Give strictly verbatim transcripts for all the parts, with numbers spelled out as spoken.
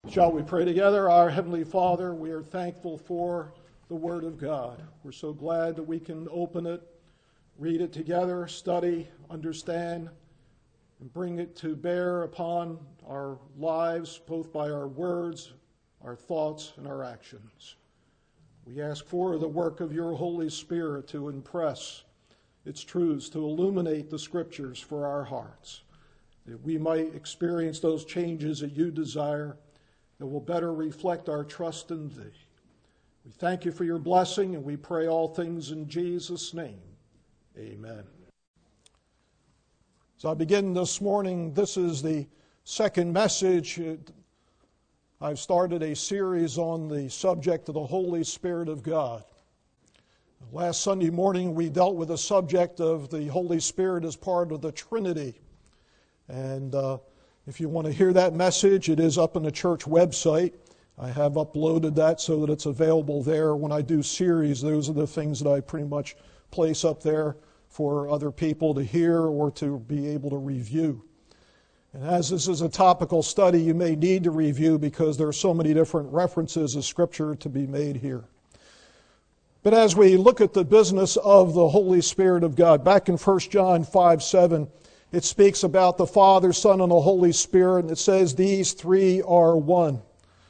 Shall we pray together? Our Heavenly Father, we are thankful for the Word of God. We're so glad that we can open it, read it together, study, understand, and bring it to bear upon our lives, both by our words, our thoughts, and our actions. We ask for the work of your Holy Spirit to impress its truths, to illuminate the Scriptures for our hearts, that we might experience those changes that you desire, that will better reflect our trust in thee. We thank you for your blessing, and we pray all things in Jesus' name. Amen. So I begin this morning. This is the second message. I've started a series on the subject of the Holy Spirit of God. Last Sunday morning, we dealt with the subject of the Holy Spirit as part of the Trinity. And uh, if you want to hear that message, it is up on the church website. I have uploaded that so that it's available there. When I do series, those are the things that I pretty much place up there for other people to hear or to be able to review. And as this is a topical study, you may need to review because there are so many different references of Scripture to be made here. But as we look at the business of the Holy Spirit of God, back in First John five seven, it speaks about the Father, Son, and the Holy Spirit, and it says these three are one.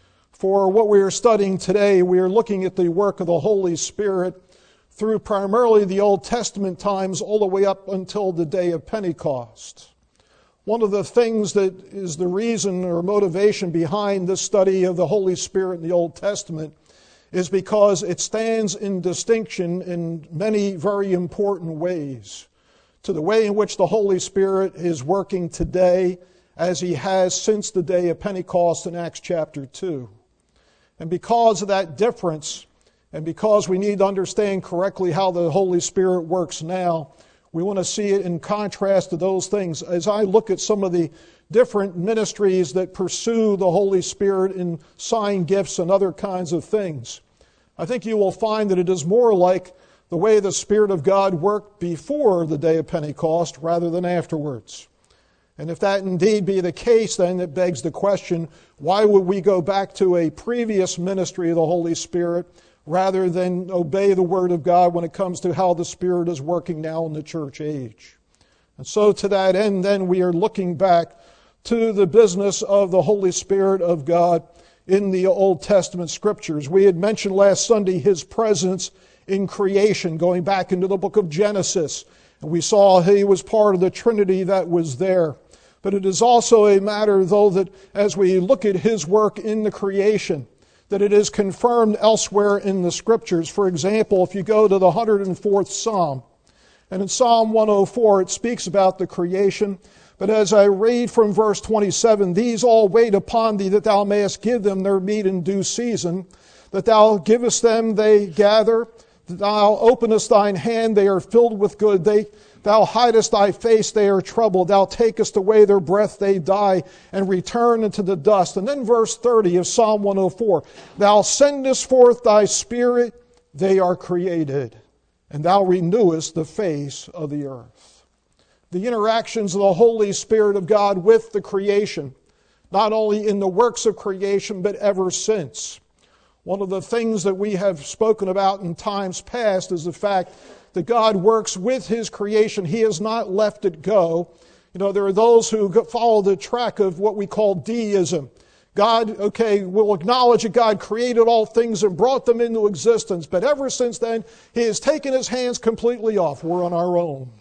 For what we are studying today, we are looking at the work of the Holy Spirit through primarily the Old Testament times all the way up until the day of Pentecost. One of the things that is the reason or motivation behind this study of the Holy Spirit in the Old Testament is because it stands in distinction in many very important ways to the way in which the Holy Spirit is working today as he has since the day of Pentecost in Acts chapter two. And because of that difference, and because we need to understand correctly how the Holy Spirit works now, we want to see it in contrast to those things. As I look at some of the different ministries that pursue the Holy Spirit in sign gifts and other kinds of things, I think you will find that it is more like the way the Spirit of God worked before the day of Pentecost rather than afterwards. And if that indeed be the case, then it begs the question, why would we go back to a previous ministry of the Holy Spirit rather than obey the Word of God when it comes to how the Spirit is working now in the church age? And so to that end, then, we are looking back to the business of the Holy Spirit of God in the Old Testament Scriptures. We had mentioned last Sunday His presence in creation, going back into the book of Genesis. And we saw He was part of the Trinity that was there. But it is also a matter, though, that as we look at His work in the creation, that it is confirmed elsewhere in the Scriptures. For example, if you go to the one hundred fourth Psalm, and in Psalm one oh four it speaks about the creation. But as I read from verse twenty-seven, these all wait upon thee, that thou mayest give them their meat in due season, that thou givest them, they gather, that thou openest thine hand, they are filled with good, they Thou hidest thy face, they are troubled. Thou takest away their breath, they die, and return into the dust. And then verse thirty of Psalm one oh four, Thou sendest forth thy Spirit, they are created, and thou renewest the face of the earth. The interactions of the Holy Spirit of God with the creation, not only in the works of creation, but ever since. One of the things that we have spoken about in times past is the fact that God works with His creation. He has not left it go. You know, there are those who follow the track of what we call deism. God, okay, will acknowledge that God created all things and brought them into existence, but ever since then, He has taken His hands completely off. We're on our own.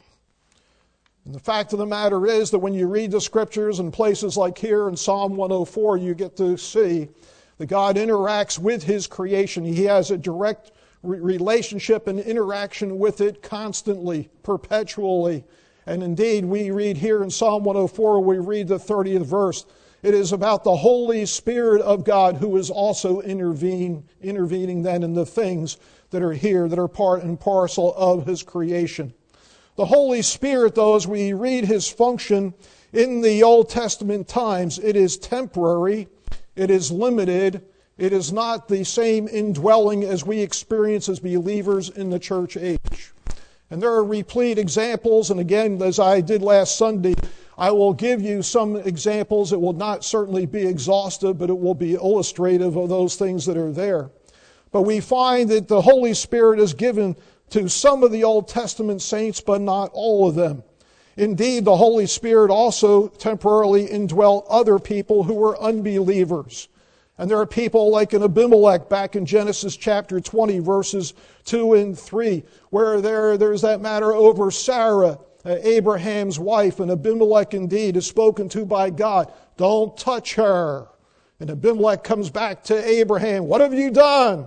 And the fact of the matter is that when you read the Scriptures in places like here in Psalm one oh four, you get to see that God interacts with His creation. He has a direct relationship and interaction with it constantly, perpetually. And indeed, we read here in Psalm one oh four, we read the thirtieth verse. It is about the Holy Spirit of God who is also intervene, intervening then in the things that are here, that are part and parcel of His creation. The Holy Spirit, though, as we read His function in the Old Testament times, it is temporary, it is limited, it is not the same indwelling as we experience as believers in the church age. And there are replete examples, and again, as I did last Sunday, I will give you some examples. It will not certainly be exhaustive, but it will be illustrative of those things that are there. But we find that the Holy Spirit is given to some of the Old Testament saints, but not all of them. Indeed, the Holy Spirit also temporarily indwelt other people who were unbelievers. And there are people like an Abimelech back in Genesis chapter twenty, verses two and three, where there, there's that matter over Sarah, uh, Abraham's wife, and Abimelech indeed is spoken to by God. Don't touch her. And Abimelech comes back to Abraham. What have you done?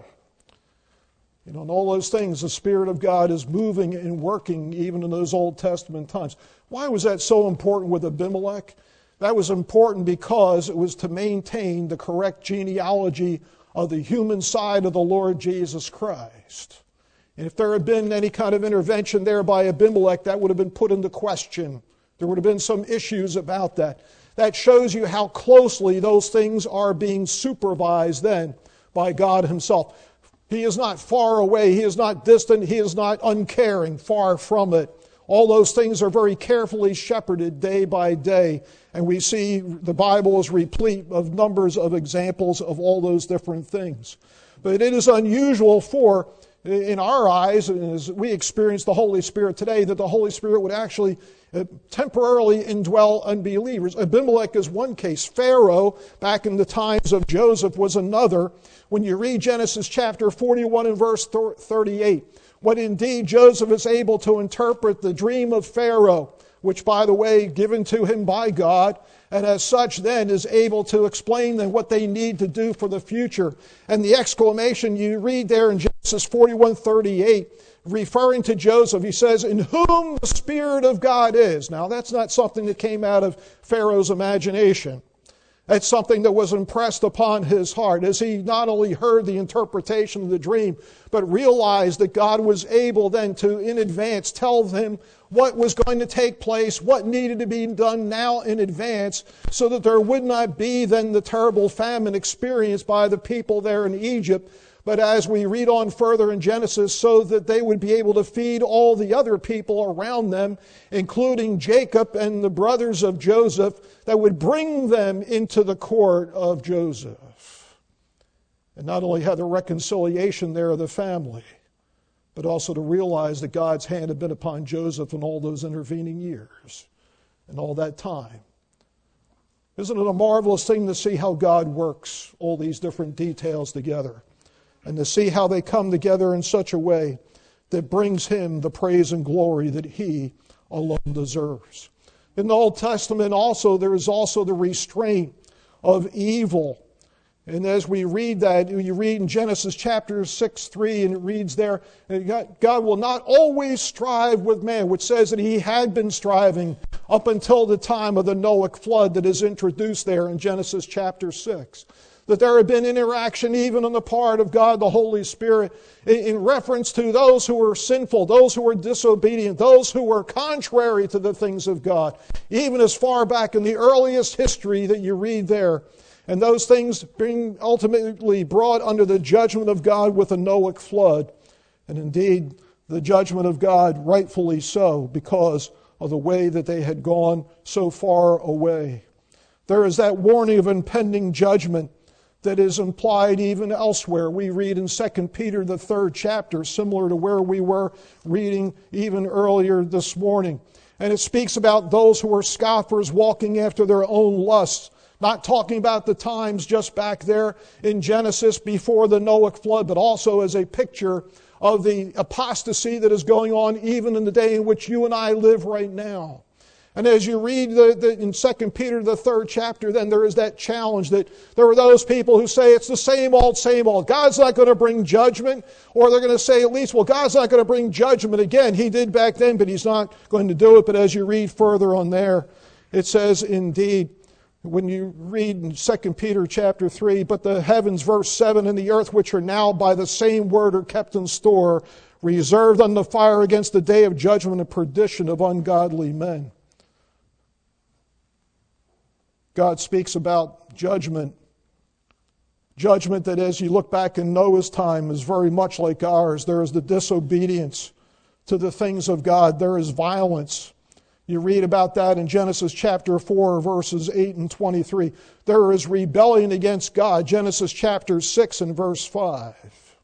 You know, and all those things, the Spirit of God is moving and working even in those Old Testament times. Why was that so important with Abimelech? That was important because it was to maintain the correct genealogy of the human side of the Lord Jesus Christ. And if there had been any kind of intervention there by Abimelech, that would have been put into question. There would have been some issues about that. That shows you how closely those things are being supervised then by God Himself. He is not far away. He is not distant. He is not uncaring. Far from it. All those things are very carefully shepherded day by day. And we see the Bible is replete of numbers of examples of all those different things. But it is unusual for, in our eyes, as we experience the Holy Spirit today, that the Holy Spirit would actually temporarily indwell unbelievers. Abimelech is one case. Pharaoh, back in the times of Joseph, was another. When you read Genesis chapter forty-one and verse thirty-eight, when indeed Joseph is able to interpret the dream of Pharaoh, which, by the way, given to him by God, and as such then is able to explain them what they need to do for the future. And the exclamation you read there in Genesis forty-one thirty-eight, referring to Joseph, he says, "In whom the Spirit of God is." Now, that's not something that came out of Pharaoh's imagination. That's something that was impressed upon his heart as he not only heard the interpretation of the dream, but realized that God was able then to, in advance, tell him what was going to take place, what needed to be done now in advance, so that there would not be then the terrible famine experienced by the people there in Egypt. But as we read on further in Genesis, so that they would be able to feed all the other people around them, including Jacob and the brothers of Joseph, that would bring them into the court of Joseph. And not only have the reconciliation there of the family, but also to realize that God's hand had been upon Joseph in all those intervening years and all that time. Isn't it a marvelous thing to see how God works all these different details together? And to see how they come together in such a way that brings Him the praise and glory that He alone deserves. In the Old Testament also, there is also the restraint of evil. And as we read that, you read in Genesis chapter six, three, and it reads there, God will not always strive with man, which says that He had been striving up until the time of the Noahic flood that is introduced there in Genesis chapter six. That there had been interaction even on the part of God the Holy Spirit in reference to those who were sinful, those who were disobedient, those who were contrary to the things of God, even as far back in the earliest history that you read there. And those things being ultimately brought under the judgment of God with the Noahic flood. And indeed, the judgment of God rightfully so, because of the way that they had gone so far away. There is that warning of impending judgment that is implied even elsewhere. We read in Second Peter, the third chapter, similar to where we were reading even earlier this morning. And it speaks about those who are scoffers walking after their own lusts. Not talking about the times just back there in Genesis before the Noahic flood, but also as a picture of the apostasy that is going on even in the day in which you and I live right now. And as you read the, the, in Second Peter, the third chapter, then there is that challenge that there are those people who say it's the same old, same old. God's not going to bring judgment. Or they're going to say at least, well, God's not going to bring judgment again. He did back then, but He's not going to do it. But as you read further on there, it says indeed, when you read in Second Peter chapter three, but the heavens, verse seven, and the earth, which are now by the same word are kept in store, reserved unto fire against the day of judgment and perdition of ungodly men. God speaks about judgment. Judgment that as you look back in Noah's time is very much like ours. There is the disobedience to the things of God. There is violence. You read about that in Genesis chapter four, verses eight and twenty-three. There is rebellion against God. Genesis chapter six and verse five.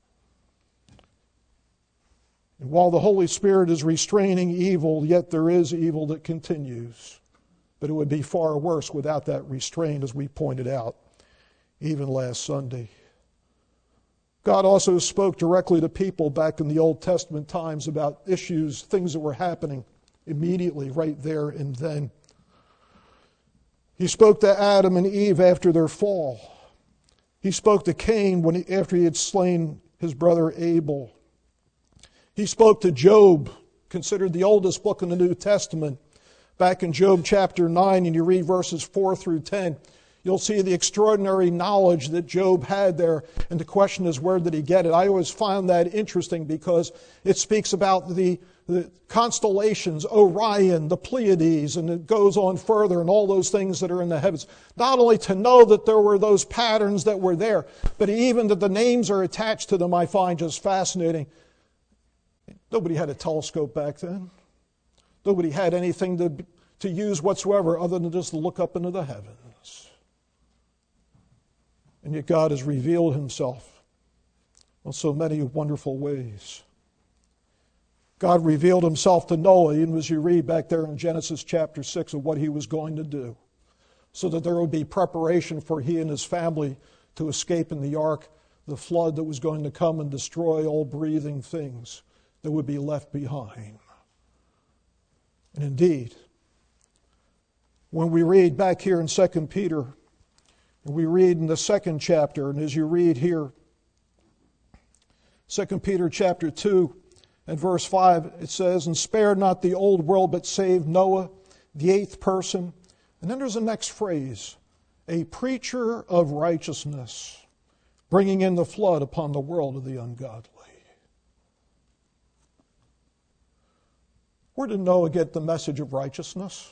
And while the Holy Spirit is restraining evil, yet there is evil that continues. But it would be far worse without that restraint, as we pointed out even last Sunday. God also spoke directly to people back in the Old Testament times about issues, things that were happening immediately right there and then. He spoke to Adam and Eve after their fall. He spoke to Cain when he, after he had slain his brother Abel. He spoke to Job, considered the oldest book in the New Testament. Back in Job chapter nine, and you read verses four through ten, you'll see the extraordinary knowledge that Job had there. And the question is, where did he get it? I always found that interesting because it speaks about the, the constellations, Orion, the Pleiades, and it goes on further, and all those things that are in the heavens. Not only to know that there were those patterns that were there, but even that the names are attached to them, I find just fascinating. Nobody had a telescope back then. Nobody had anything to, to use whatsoever other than just look up into the heavens. And yet God has revealed himself in so many wonderful ways. God revealed himself to Noah, even as you read back there in Genesis chapter six, of what he was going to do, so that there would be preparation for he and his family to escape in the ark, the flood that was going to come and destroy all breathing things that would be left behind. And indeed, when we read back here in Second Peter, and we read in the second chapter, and as you read here, Second Peter chapter two and verse five, it says, "And spare not the old world, but saved Noah, the eighth person." And then there's the next phrase, "a preacher of righteousness, bringing in the flood upon the world of the ungodly." Where did Noah get the message of righteousness?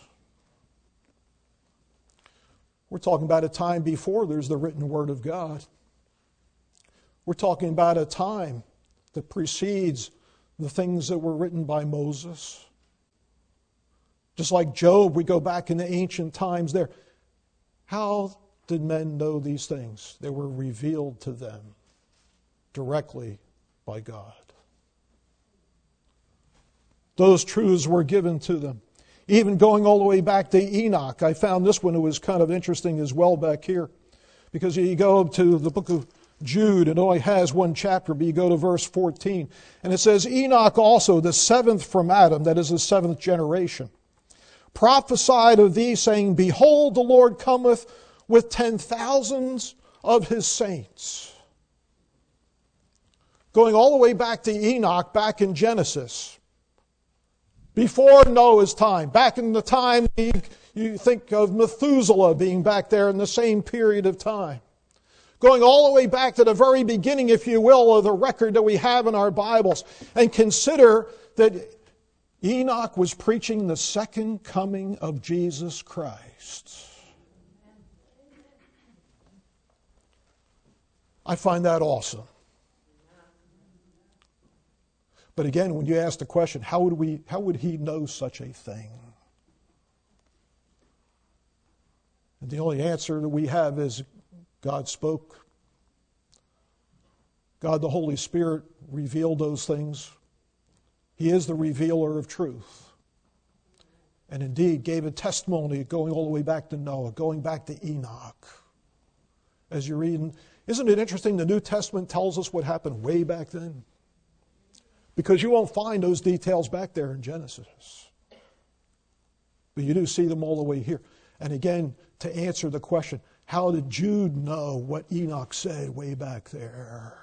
We're talking about a time before there's the written word of God. We're talking about a time that precedes the things that were written by Moses. Just like Job, we go back in the ancient times there. How did men know these things? They were revealed to them directly by God. Those truths were given to them. Even going all the way back to Enoch, I found this one that was kind of interesting as well back here. Because you go to the book of Jude, it only has one chapter, but you go to verse fourteen. And it says, "Enoch also, the seventh from Adam," that is the seventh generation, "prophesied of thee, saying, Behold, the Lord cometh with ten thousands of his saints." Going all the way back to Enoch, back in Genesis. Before Noah's time, back in the time you think of Methuselah being back there in the same period of time. Going all the way back to the very beginning, if you will, of the record that we have in our Bibles. And consider that Enoch was preaching the second coming of Jesus Christ. I find that awesome. But again, when you ask the question, how would we, how would he know such a thing? And the only answer that we have is God spoke. God, the Holy Spirit, revealed those things. He is the revealer of truth. And indeed gave a testimony going all the way back to Noah, going back to Enoch. As you're reading, isn't it interesting the New Testament tells us what happened way back then? Because you won't find those details back there in Genesis. But you do see them all the way here. And again, to answer the question, how did Jude know what Enoch said way back there?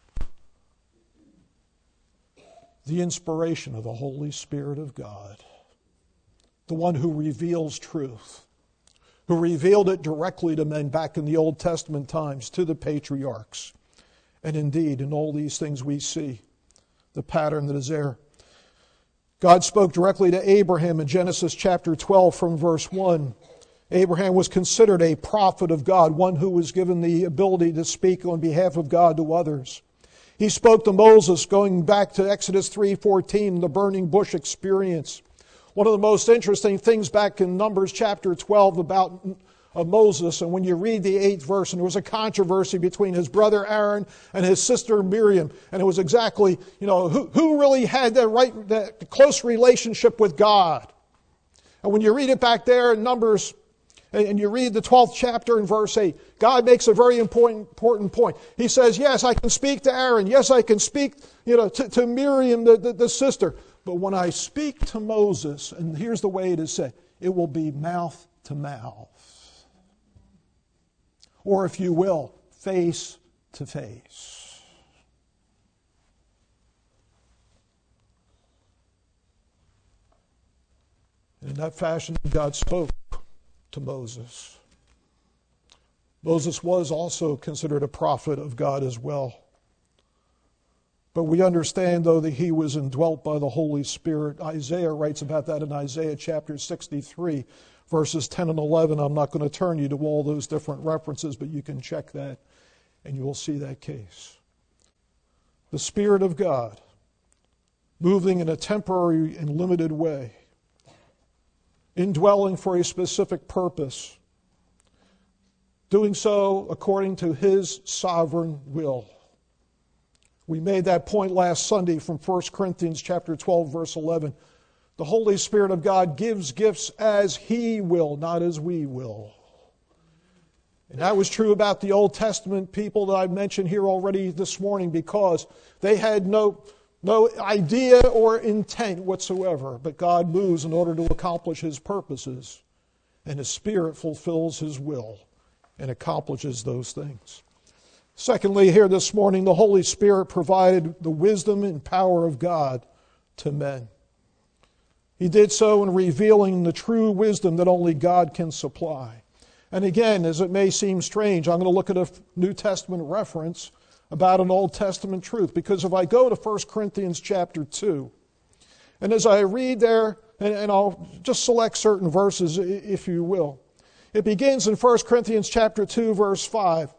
The inspiration of the Holy Spirit of God. The one who reveals truth. Who revealed it directly to men back in the Old Testament times, to the patriarchs. And indeed, in all these things we see the pattern that is there. God spoke directly to Abraham in Genesis chapter twelve from verse one. Abraham was considered a prophet of God, one who was given the ability to speak on behalf of God to others. He spoke to Moses going back to Exodus three fourteen, the burning bush experience. One of the most interesting things back in Numbers chapter twelve about of Moses, and when you read the eighth verse, and there was a controversy between his brother Aaron and his sister Miriam, and it was exactly, you know, who, who really had that right, that close relationship with God. And when you read it back there in Numbers, and you read the twelfth chapter in verse eight, God makes a very important, important point. He says, yes, I can speak to Aaron. Yes, I can speak, you know, to, to Miriam, the, the, the sister. But when I speak to Moses, and here's the way it is said, it will be mouth to mouth. Or if you will, face to face. And in that fashion, God spoke to Moses. Moses was also considered a prophet of God as well. But we understand, though, that he was indwelt by the Holy Spirit. Isaiah writes about that in Isaiah chapter sixty-three, verses ten and eleven. I'm not going to turn you to all those different references, but you can check that and you will see that case. The Spirit of God, moving in a temporary and limited way, indwelling for a specific purpose, doing so according to His sovereign will. We made that point last Sunday from First Corinthians chapter twelve, verse eleven. The Holy Spirit of God gives gifts as He will, not as we will. And that was true about the Old Testament people that I've mentioned here already this morning, because they had no, no idea or intent whatsoever. But God moves in order to accomplish His purposes. And His Spirit fulfills His will and accomplishes those things. Secondly, here this morning, the Holy Spirit provided the wisdom and power of God to men. He did so in revealing the true wisdom that only God can supply. And again, as it may seem strange, I'm going to look at a New Testament reference about an Old Testament truth. Because if I go to First Corinthians chapter two, and as I read there, and, and I'll just select certain verses, if you will. It begins in First Corinthians chapter two, verse five.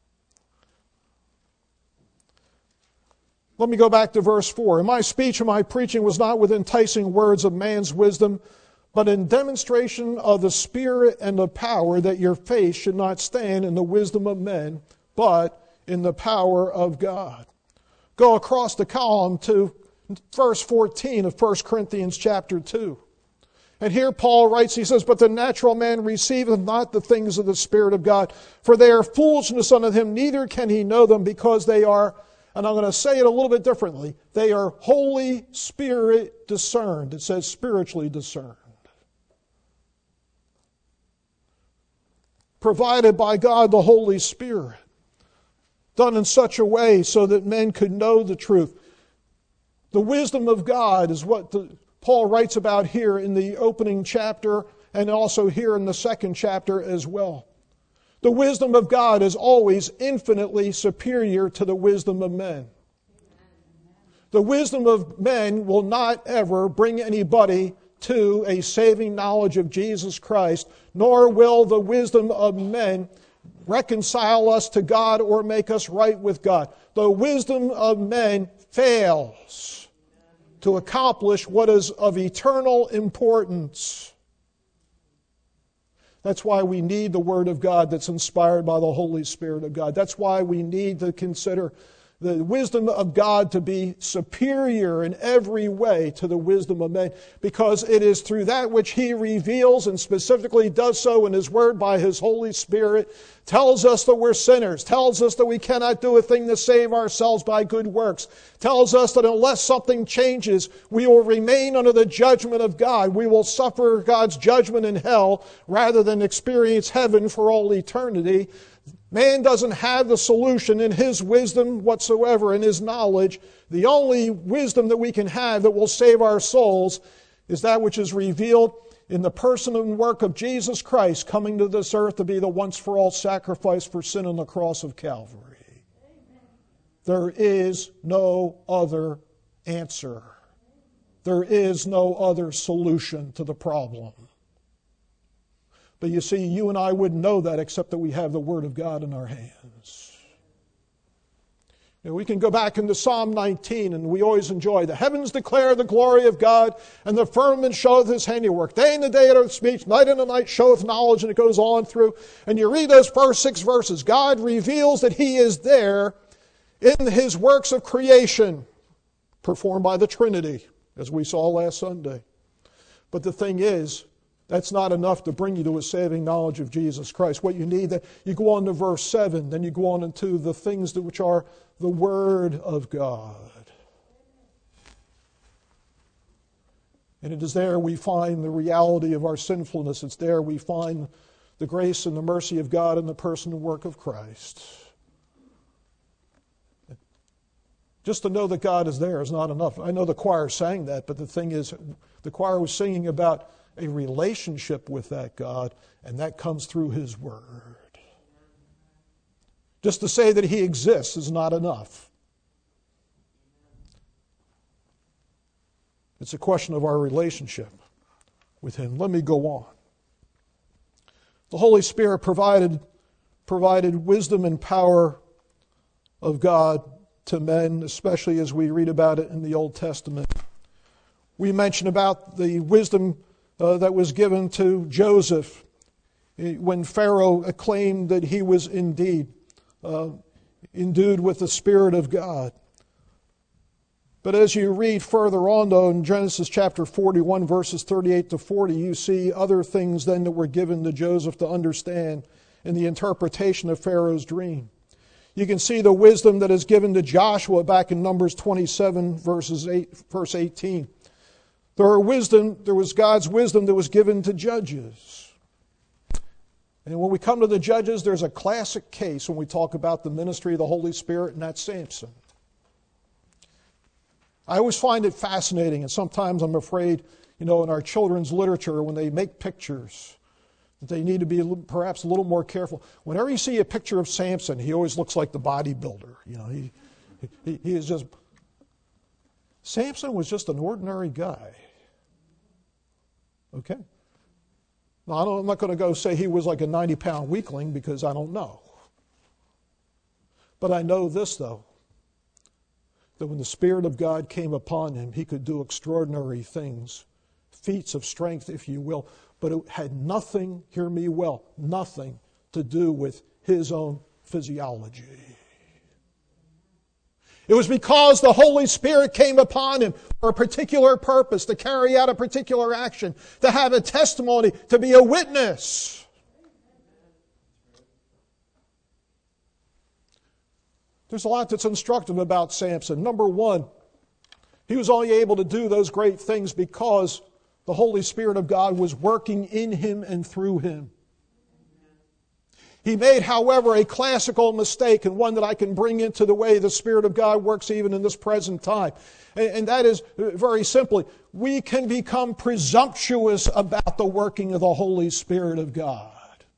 Let me go back to verse four. And my speech and my preaching was not with enticing words of man's wisdom, but in demonstration of the Spirit and the power, that your faith should not stand in the wisdom of men, but in the power of God. Go across the column to verse fourteen of First Corinthians chapter two. And here Paul writes, he says, but the natural man receiveth not the things of the Spirit of God, for they are foolishness unto him, neither can he know them, because they are, and I'm going to say it a little bit differently, they are Holy Spirit discerned. It says spiritually discerned. Provided by God the Holy Spirit. Done in such a way so that men could know the truth. The wisdom of God is what the, Paul writes about here in the opening chapter, and also here in the second chapter as well. The wisdom of God is always infinitely superior to the wisdom of men. The wisdom of men will not ever bring anybody to a saving knowledge of Jesus Christ, nor will the wisdom of men reconcile us to God or make us right with God. The wisdom of men fails to accomplish what is of eternal importance. That's why we need the Word of God that's inspired by the Holy Spirit of God. That's why we need to consider the wisdom of God to be superior in every way to the wisdom of men, because it is through that which He reveals, and specifically does so in His Word by His Holy Spirit, tells us that we're sinners, tells us that we cannot do a thing to save ourselves by good works, tells us that unless something changes, we will remain under the judgment of God. We will suffer God's judgment in hell rather than experience heaven for all eternity. Man doesn't have the solution in his wisdom whatsoever, in his knowledge. The only wisdom that we can have that will save our souls is that which is revealed in the person and work of Jesus Christ coming to this earth to be the once-for-all sacrifice for sin on the cross of Calvary. Amen. There is no other answer. There is no other solution to the problem. But you see, you and I wouldn't know that except that we have the Word of God in our hands. You know, we can go back into Psalm nineteen, and we always enjoy, the heavens declare the glory of God, and the firmament showeth his handiwork. Day and the day uttereth speech, night and the night showeth knowledge, and it goes on through. And you read those first six verses. God reveals that he is there in his works of creation, performed by the Trinity, as we saw last Sunday. But the thing is, that's not enough to bring you to a saving knowledge of Jesus Christ. What you need, that you go on to verse seven, then you go on into the things that which are the Word of God. And it is there we find the reality of our sinfulness. It's there we find the grace and the mercy of God in the person and work of Christ. Just to know that God is there is not enough. I know the choir sang that, but the thing is, the choir was singing about a relationship with that God, and that comes through his Word. Just to say that he exists is not enough. It's a question of our relationship with him. Let me go on. The Holy Spirit provided, provided wisdom and power of God to men, especially as we read about it in the Old Testament. We mentioned about the wisdom uh, that was given to Joseph when Pharaoh acclaimed that he was indeed uh, endued with the Spirit of God. But as you read further on, though, in Genesis chapter forty-one, verses thirty-eight to forty, you see other things then that were given to Joseph to understand in the interpretation of Pharaoh's dream. You can see the wisdom that is given to Joshua back in Numbers twenty-seven, verses eight, verse eighteen. There are wisdom, there was God's wisdom that was given to judges. And when we come to the judges, there's a classic case when we talk about the ministry of the Holy Spirit, and that's Samson. I always find it fascinating, and sometimes I'm afraid, you know, in our children's literature, when they make pictures, that they need to be perhaps a little more careful. Whenever you see a picture of Samson, he always looks like the bodybuilder. You know, he, he, he is just... Samson was just an ordinary guy. Okay? Now, I don't, I'm not going to go say he was like a ninety-pound weakling, because I don't know. But I know this, though, that when the Spirit of God came upon him, he could do extraordinary things, feats of strength, if you will, but it had nothing, hear me well, nothing to do with his own physiology. It was because the Holy Spirit came upon him for a particular purpose, to carry out a particular action, to have a testimony, to be a witness. There's a lot that's instructive about Samson. Number one, he was only able to do those great things because the Holy Spirit of God was working in him and through him. He made, however, a classical mistake, and one that I can bring into the way the Spirit of God works even in this present time. And that is, very simply, we can become presumptuous about the working of the Holy Spirit of God.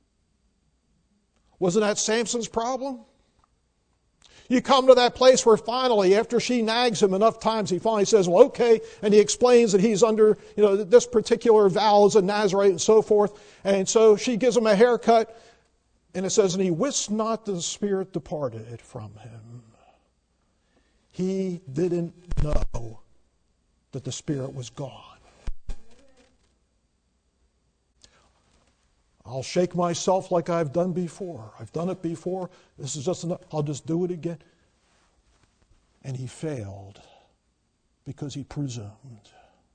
Wasn't that Samson's problem? You come to that place where finally, after she nags him enough times, he finally says, well, okay, and he explains that he's under, you know, this particular vow as a Nazarite and so forth. And so she gives him a haircut. And it says, and he wist not that the Spirit departed from him. He didn't know that the Spirit was gone. I'll shake myself like I've done before. I've done it before. This is just enough. I'll just do it again. And he failed because he presumed.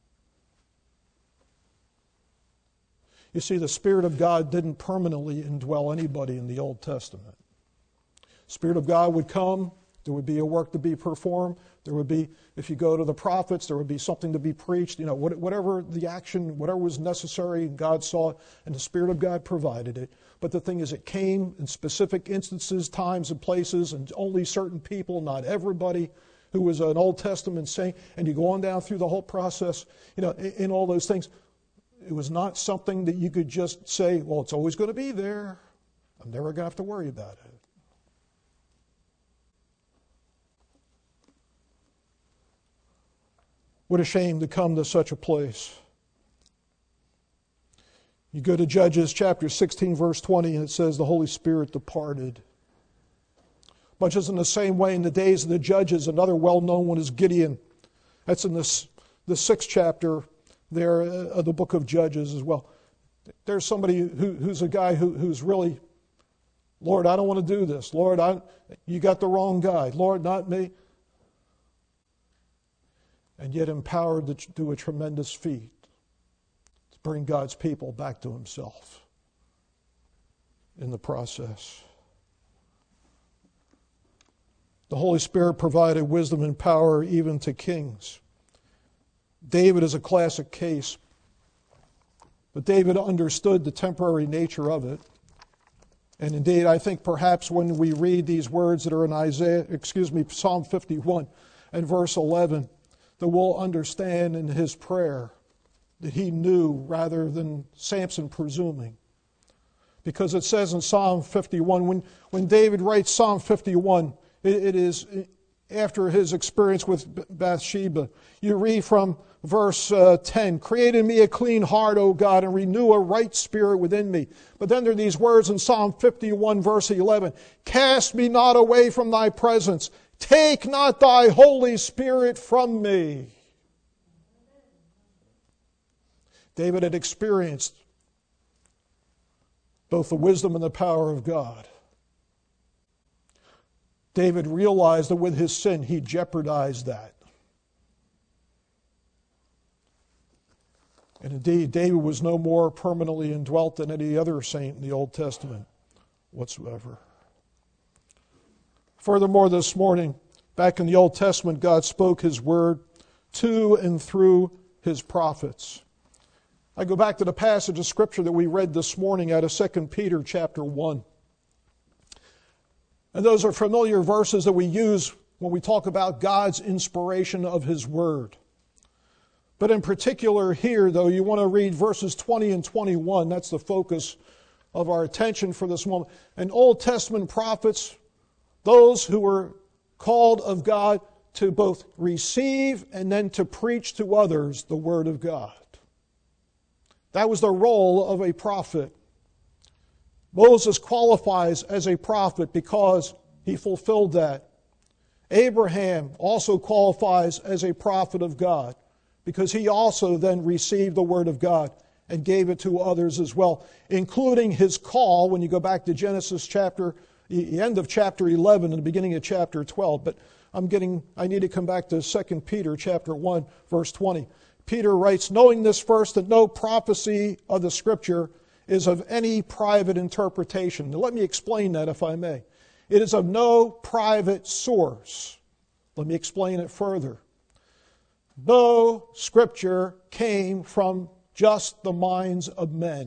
You see, the Spirit of God didn't permanently indwell anybody in the Old Testament. The Spirit of God would come. There would be a work to be performed. There would be, if you go to the prophets, there would be something to be preached. You know, whatever the action, whatever was necessary, God saw it, and the Spirit of God provided it. But the thing is, it came in specific instances, times, and places, and only certain people, not everybody who was an Old Testament saint. And you go on down through the whole process, you know, in, in all those things. It was not something that you could just say, well, it's always going to be there. I'm never going to have to worry about it. What a shame to come to such a place. You go to Judges chapter sixteen, verse twenty, and it says the Holy Spirit departed. Much as in the same way in the days of the judges, another well-known one is Gideon. That's in this, the sixth chapter there of the book of Judges as well. There's somebody who, who's a guy who, who's really, Lord, I don't want to do this. Lord, I, you got the wrong guy. Lord, not me. And yet empowered to do a tremendous feat to bring God's people back to himself in the process. The Holy Spirit provided wisdom and power even to kings. David is a classic case. But David understood the temporary nature of it. And indeed, I think perhaps when we read these words that are in Isaiah, excuse me, Psalm fifty-one and verse eleven, that we'll understand in his prayer that he knew rather than Samson presuming. Because it says in Psalm fifty-one, when, when David writes Psalm fifty-one, it, it is after his experience with Bathsheba. You read from verse uh, ten, create in me a clean heart, O God, and renew a right spirit within me. But then there are these words in Psalm fifty-one, verse eleven, cast me not away from thy presence. Take not thy Holy Spirit from me. David had experienced both the wisdom and the power of God. David realized that with his sin, he jeopardized that. And indeed, David was no more permanently indwelt than any other saint in the Old Testament whatsoever. Furthermore, this morning, back in the Old Testament, God spoke his word to and through his prophets. I go back to the passage of Scripture that we read this morning out of Second Peter chapter one. And those are familiar verses that we use when we talk about God's inspiration of his word. But in particular here, though, you want to read verses twenty and twenty-one. That's the focus of our attention for this moment. And Old Testament prophets, those who were called of God to both receive and then to preach to others the word of God. That was the role of a prophet. Moses qualifies as a prophet because he fulfilled that. Abraham also qualifies as a prophet of God because he also then received the word of God and gave it to others as well, including his call when you go back to Genesis chapter, the end of chapter eleven and the beginning of chapter twelve. But I'm getting, I need to come back to Second Peter chapter one, verse twenty. Peter writes, knowing this first, that no prophecy of the Scripture is of any private interpretation. Now, let me explain that, if I may. It is of no private source. Let me explain it further. No Scripture came from just the minds of men.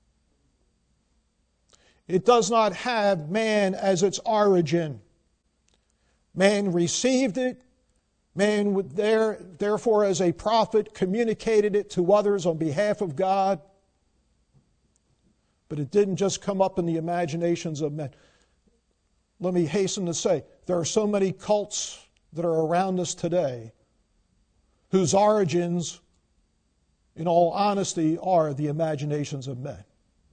It does not have man as its origin. Man received it. Man would there, therefore, as a prophet, communicated it to others on behalf of God. But it didn't just come up in the imaginations of men. Let me hasten to say, there are so many cults that are around us today whose origins, in all honesty, are the imaginations of men.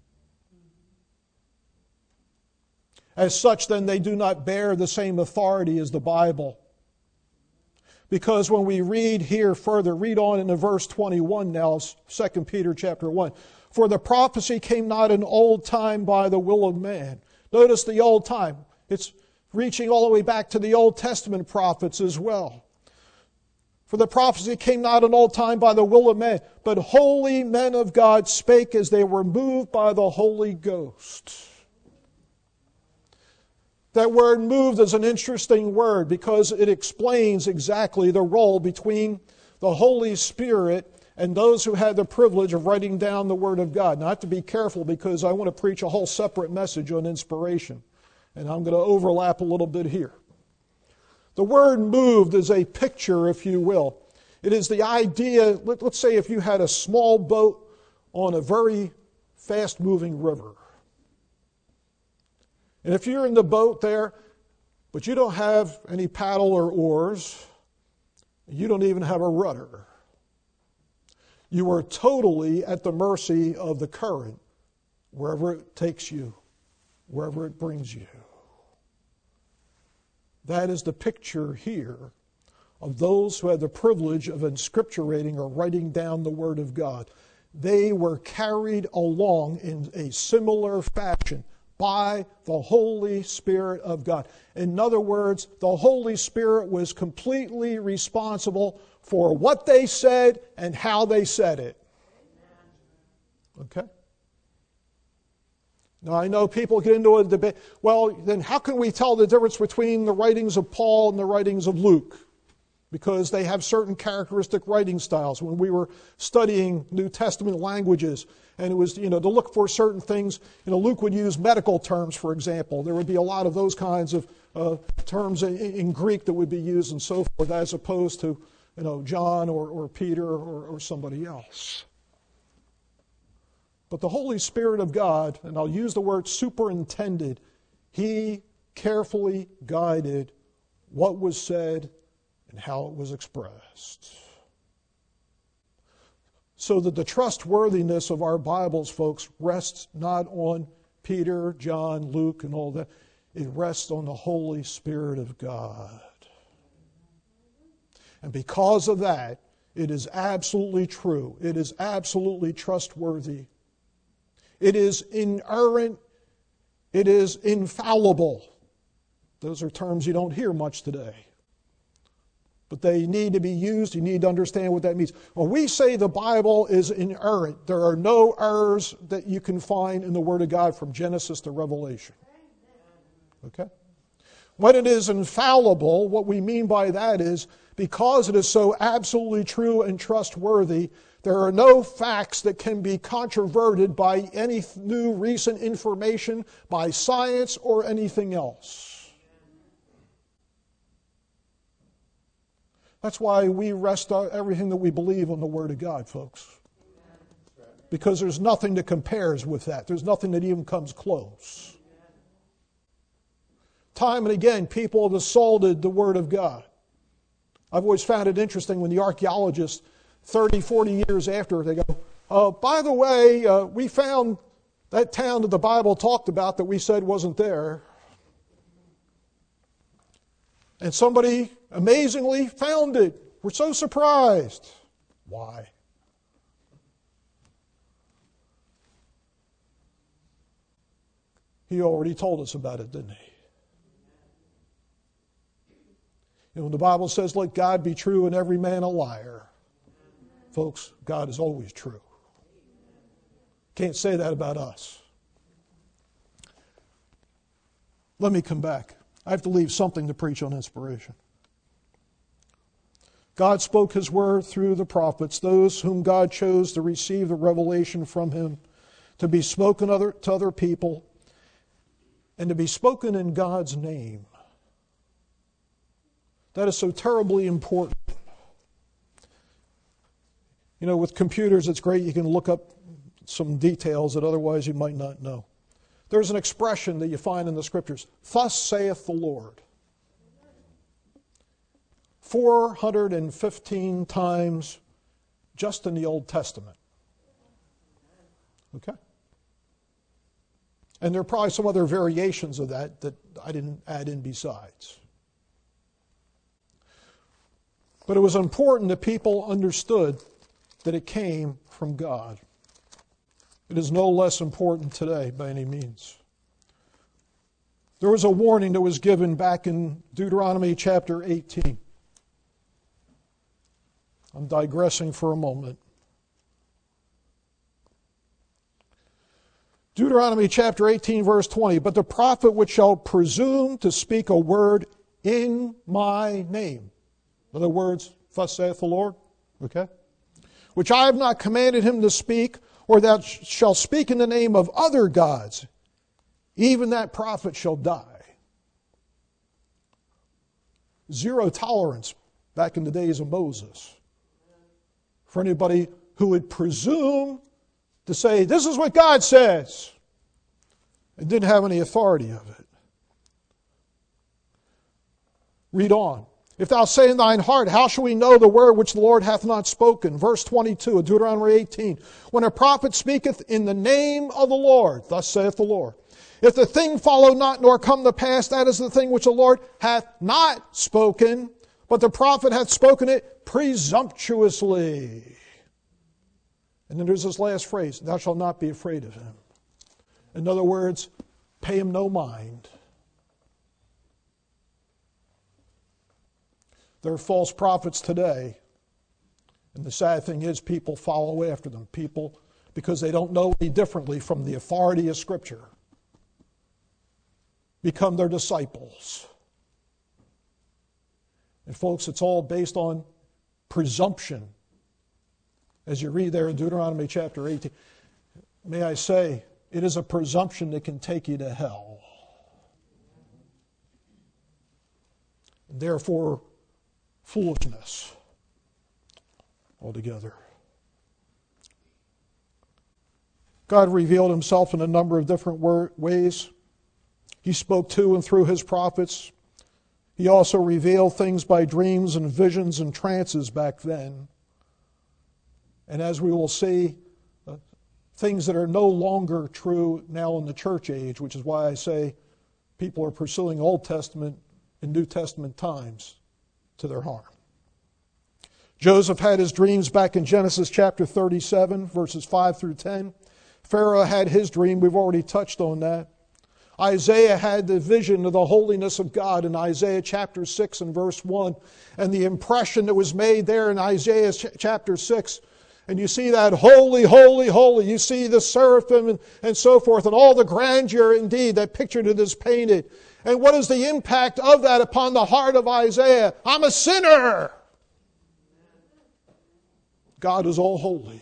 As such, then, they do not bear the same authority as the Bible. Because when we read here further, read on into verse twenty-one now, Second Peter chapter one. For the prophecy came not in old time by the will of man. Notice the old time. It's reaching all the way back to the Old Testament prophets as well. For the prophecy came not in old time by the will of man, but holy men of God spake as they were moved by the Holy Ghost. That word moved is an interesting word because it explains exactly the role between the Holy Spirit and those who had the privilege of writing down the Word of God. Now, I have to be careful because I want to preach a whole separate message on inspiration. And I'm going to overlap a little bit here. The word moved is a picture, if you will. It is the idea, let, let's say if you had a small boat on a very fast-moving river. And if you're in the boat there, but you don't have any paddle or oars, you don't even have a rudder, you are totally at the mercy of the current, wherever it takes you, wherever it brings you. That is the picture here of those who had the privilege of inscripturating or writing down the Word of God. They were carried along in a similar fashion by the Holy Spirit of God. In other words, the Holy Spirit was completely responsible for what they said and how they said it. Okay? Now, I know people get into a debate. Well, then how can we tell the difference between the writings of Paul and the writings of Luke? Because they have certain characteristic writing styles. When we were studying New Testament languages, and it was, you know, to look for certain things, you know, Luke would use medical terms, for example. There would be a lot of those kinds of uh, terms in, in Greek that would be used and so forth, as opposed to, you know, John or, or Peter or, or somebody else. But the Holy Spirit of God, and I'll use the word superintended, He carefully guided what was said and how it was expressed. So that the trustworthiness of our Bibles, folks, rests not on Peter, John, Luke, and all that. It rests on the Holy Spirit of God. And because of that, it is absolutely true. It is absolutely trustworthy. It is inerrant. It is infallible. Those are terms you don't hear much today. But they need to be used. You need to understand what that means. When we say the Bible is inerrant, there are no errors that you can find in the Word of God from Genesis to Revelation. Okay? When it is infallible, what we mean by that is because it is so absolutely true and trustworthy, there are no facts that can be controverted by any new recent information, by science, or anything else. That's why we rest our, everything that we believe on the Word of God, folks. Because there's nothing that compares with that. There's nothing that even comes close. Time and again, people have assaulted the Word of God. I've always found it interesting when the archaeologists, thirty, forty years after, they go, uh, by the way, uh, we found that town that the Bible talked about that we said wasn't there. And somebody amazingly found it. We're so surprised. Why? He already told us about it, didn't he? You know, when the Bible says, let God be true and every man a liar. Folks, God is always true. Can't say that about us. Let me come back. I have to leave something to preach on inspiration. God spoke His word through the prophets, those whom God chose to receive the revelation from Him, to be spoken other, to other people, and to be spoken in God's name. That is so terribly important. You know, with computers, it's great. You can look up some details that otherwise you might not know. There's an expression that you find in the Scriptures, thus saith the Lord. four hundred fifteen times just in the Old Testament. Okay? And there are probably some other variations of that that I didn't add in besides. But it was important that people understood that it came from God. It is no less important today by any means. There was a warning that was given back in Deuteronomy chapter eighteen. I'm digressing for a moment. Deuteronomy chapter eighteen, verse twenty. But the prophet which shall presume to speak a word in my name. In other words, thus saith the Lord. Okay? Which I have not commanded him to speak, or that shall speak in the name of other gods, even that prophet shall die. Zero tolerance back in the days of Moses for anybody who would presume to say, this is what God says, and didn't have any authority of it. Read on. If thou say in thine heart, how shall we know the word which the Lord hath not spoken? Verse twenty-two of Deuteronomy eighteen. When a prophet speaketh in the name of the Lord, thus saith the Lord, If the thing follow not nor come to pass, that is the thing which the Lord hath not spoken, but the prophet hath spoken it presumptuously. And then there's this last phrase, thou shalt not be afraid of him. In other words, pay him no mind. There are false prophets today. And the sad thing is people follow after them. People, because they don't know any differently from the authority of Scripture, become their disciples. And folks, it's all based on presumption. As you read there in Deuteronomy chapter eighteen, may I say, it is a presumption that can take you to hell. And therefore, foolishness altogether. God revealed himself in a number of different ways. He spoke to and through his prophets. He also revealed things by dreams and visions and trances back then. And as we will see, uh, things that are no longer true now in the church age, which is why I say people are pursuing Old Testament and New Testament times to their harm. Joseph had his dreams back in Genesis chapter thirty-seven, verses five through ten. Pharaoh had his dream. We've already touched on that. Isaiah had the vision of the holiness of God in Isaiah chapter six and verse one. And the impression that was made there in Isaiah chapter six. And you see that holy, holy, holy. You see the seraphim and, and so forth. And all the grandeur indeed that picture that is painted. And what is the impact of that upon the heart of Isaiah? I'm a sinner. God is all holy.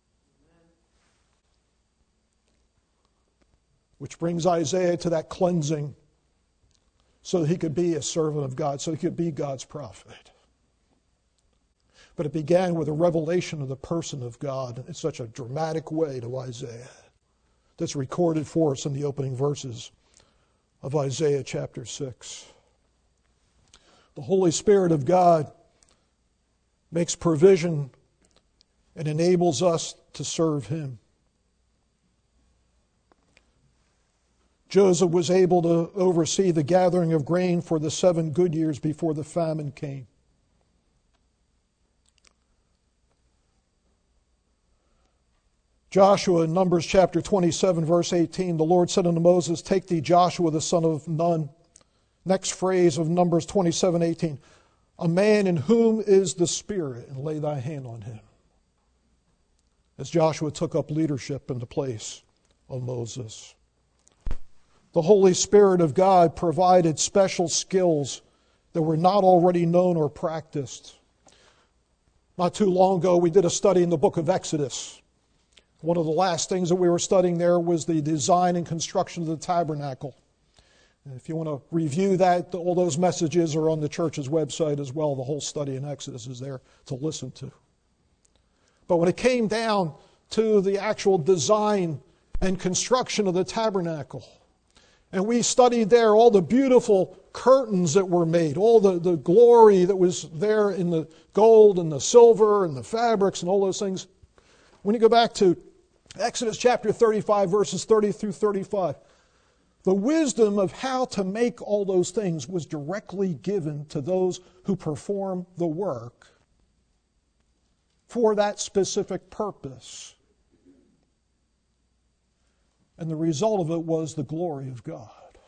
Which brings Isaiah to that cleansing so that he could be a servant of God, so he could be God's prophet. But it began with a revelation of the person of God in such a dramatic way to Isaiah that's recorded for us in the opening verses of Isaiah chapter six. The Holy Spirit of God makes provision and enables us to serve him. Joseph was able to oversee the gathering of grain for the seven good years before the famine came. Joshua in Numbers chapter twenty-seven, verse eighteen, the Lord said unto Moses, take thee Joshua the son of Nun. Next phrase of Numbers twenty-seven, eighteen, a man in whom is the Spirit, and lay thy hand on him. As Joshua took up leadership in the place of Moses. The Holy Spirit of God provided special skills that were not already known or practiced. Not too long ago, we did a study in the book of Exodus. One of the last things that we were studying there was the design and construction of the tabernacle. And if you want to review that, all those messages are on the church's website as well. The whole study in Exodus is there to listen to. But when it came down to the actual design and construction of the tabernacle, and we studied there all the beautiful curtains that were made, all the, the glory that was there in the gold and the silver and the fabrics and all those things. When you go back to Exodus chapter thirty-five, verses thirty through thirty-five, the wisdom of how to make all those things was directly given to those who perform the work for that specific purpose. And the result of it was the glory of God.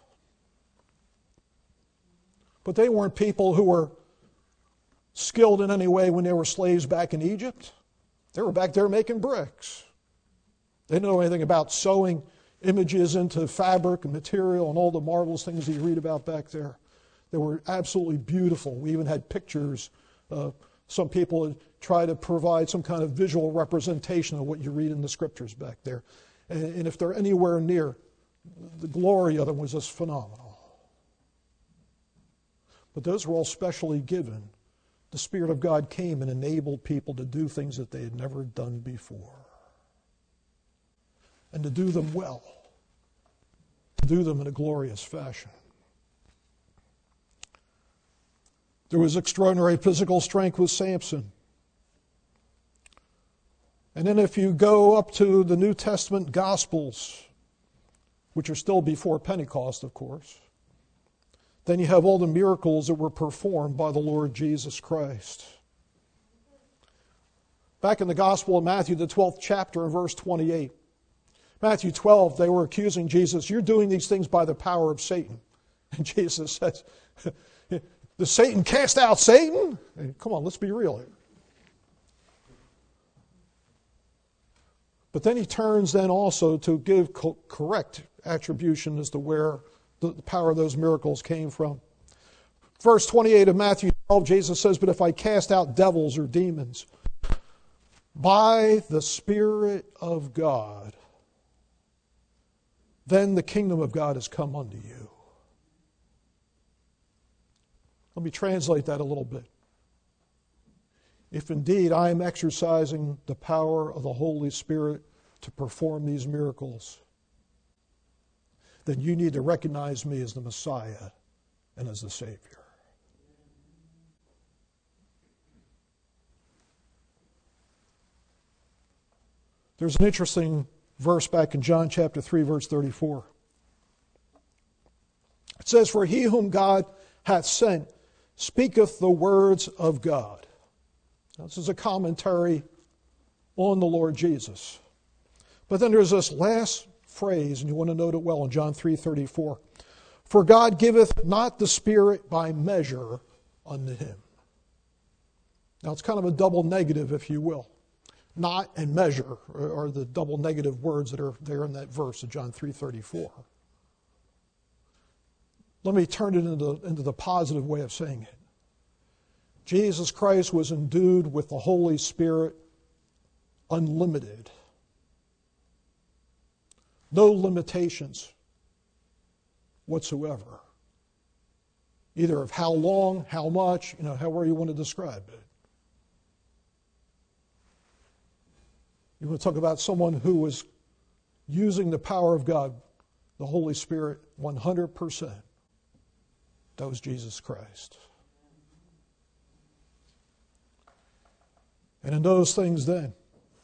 But they weren't people who were skilled in any way when they were slaves back in Egypt. They were back there making bricks. They didn't know anything about sewing images into fabric and material and all the marvelous things that you read about back there. They were absolutely beautiful. We even had pictures. Uh, some people had tried to provide some kind of visual representation of what you read in the scriptures back there. And if they're anywhere near, the glory of them was just phenomenal. But those were all specially given. The Spirit of God came and enabled people to do things that they had never done before. And to do them well. To do them in a glorious fashion. There was extraordinary physical strength with Samson. And then if you go up to the New Testament Gospels, which are still before Pentecost, of course. Then you have all the miracles that were performed by the Lord Jesus Christ. Back in the Gospel of Matthew, the twelfth chapter, and verse twenty-eight. Matthew twelve, they were accusing Jesus, you're doing these things by the power of Satan. And Jesus says, does Satan cast out Satan? Come on, let's be real here. But then he turns then also to give co- correct attribution as to where the power of those miracles came from. Verse twenty-eight of Matthew twelve, Jesus says, but if I cast out devils or demons by the Spirit of God, then the kingdom of God has come unto you. Let me translate that a little bit. If indeed I am exercising the power of the Holy Spirit to perform these miracles, then you need to recognize me as the Messiah and as the Savior. There's an interesting verse back in John chapter three, verse thirty-four. It says, for he whom God hath sent speaketh the words of God. Now, this is a commentary on the Lord Jesus. But then there's this last phrase, and you want to note it well, in John three thirty-four. For God giveth not the Spirit by measure unto him. Now it's kind of a double negative, if you will. Not and measure are the double negative words that are there in that verse of John three thirty-four. Let me turn it into, into the positive way of saying it. Jesus Christ was endued with the Holy Spirit unlimited. No limitations whatsoever. Either of how long, how much, you know, however you want to describe it. You want to talk about someone who was using the power of God, the Holy Spirit, one hundred percent. That was Jesus Christ. And in those things then,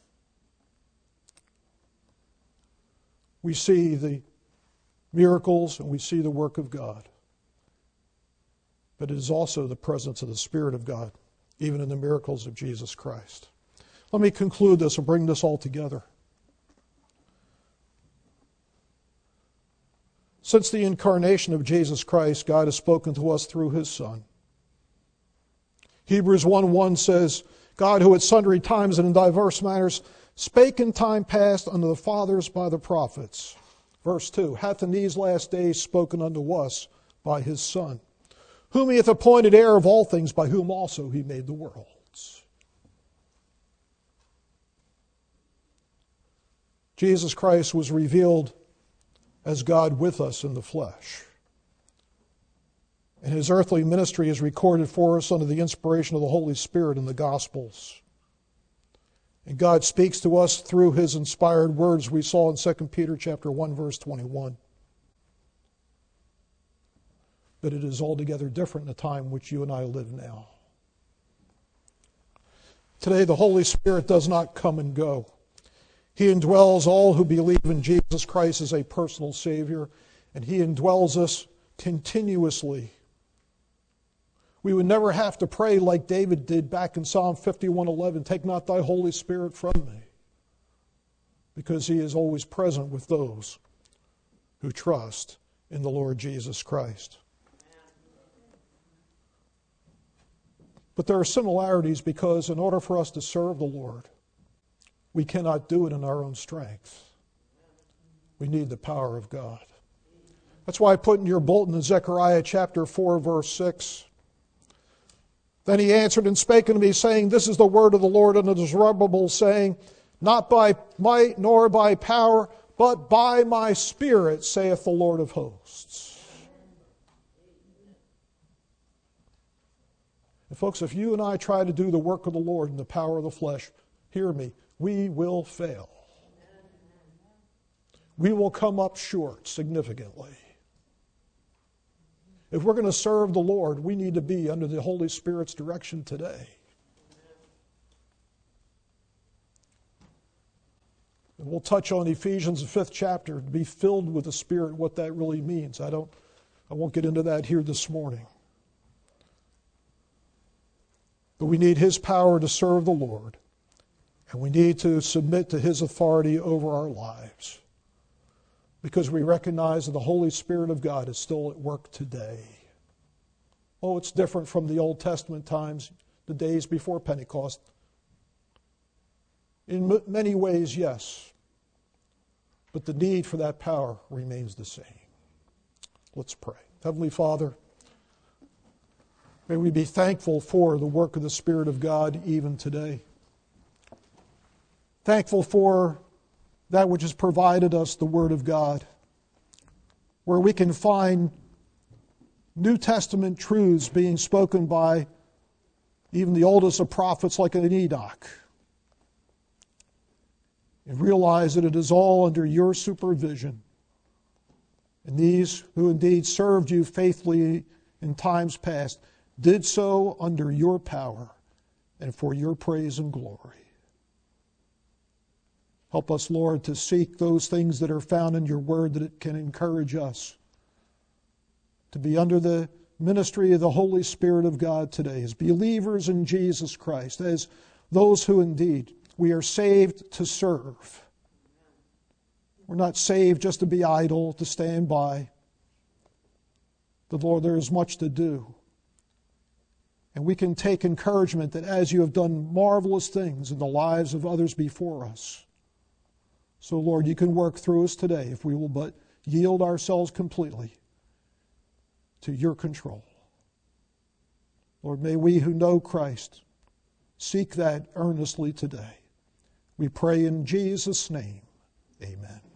we see the miracles and we see the work of God. But it is also the presence of the Spirit of God, even in the miracles of Jesus Christ. Let me conclude this and bring this all together. Since the incarnation of Jesus Christ, God has spoken to us through His Son. Hebrews one one says, God, who at sundry times and in diverse manners spake in time past unto the fathers by the prophets. Verse two, hath in these last days spoken unto us by His Son, whom He hath appointed heir of all things, by whom also He made the worlds. Jesus Christ was revealed as God with us in the flesh. And His earthly ministry is recorded for us under the inspiration of the Holy Spirit in the Gospels. And God speaks to us through His inspired words we saw in Second Peter chapter one, verse twenty-one. But it is altogether different in the time which you and I live now. Today the Holy Spirit does not come and go. He indwells all who believe in Jesus Christ as a personal Savior, and He indwells us continuously. We would never have to pray like David did back in Psalm fifty-one eleven, take not thy Holy Spirit from me, because He is always present with those who trust in the Lord Jesus Christ. But there are similarities, because in order for us to serve the Lord, we cannot do it in our own strength. We need the power of God. That's why I put in your bulletin in Zechariah chapter four, verse six. Then he answered and spake unto me, saying, this is the word of the Lord unto Zerubbabel, saying, not by might nor by power, but by my Spirit, saith the Lord of hosts. And folks, if you and I try to do the work of the Lord in the power of the flesh, hear me, we will fail. We will come up short significantly. If we're going to serve the Lord, we need to be under the Holy Spirit's direction today. And we'll touch on Ephesians, the fifth chapter, to be filled with the Spirit, what that really means. I don't, I won't get into that here this morning. But we need His power to serve the Lord, and we need to submit to His authority over our lives, because we recognize that the Holy Spirit of God is still at work today. Oh, it's different from the Old Testament times, the days before Pentecost. In m- many ways, yes. But the need for that power remains the same. Let's pray. Heavenly Father, may we be thankful for the work of the Spirit of God even today. Thankful for that which has provided us the Word of God, where we can find New Testament truths being spoken by even the oldest of prophets like an Enoch, and realize that it is all under your supervision. And these who indeed served you faithfully in times past did so under your power and for your praise and glory. Help us, Lord, to seek those things that are found in your word that it can encourage us to be under the ministry of the Holy Spirit of God today as believers in Jesus Christ, as those who indeed we are saved to serve. We're not saved just to be idle, to stand by. But Lord, there is much to do. And we can take encouragement that as you have done marvelous things in the lives of others before us, so Lord, you can work through us today if we will but yield ourselves completely to your control. Lord, may we who know Christ seek that earnestly today. We pray in Jesus' name. Amen.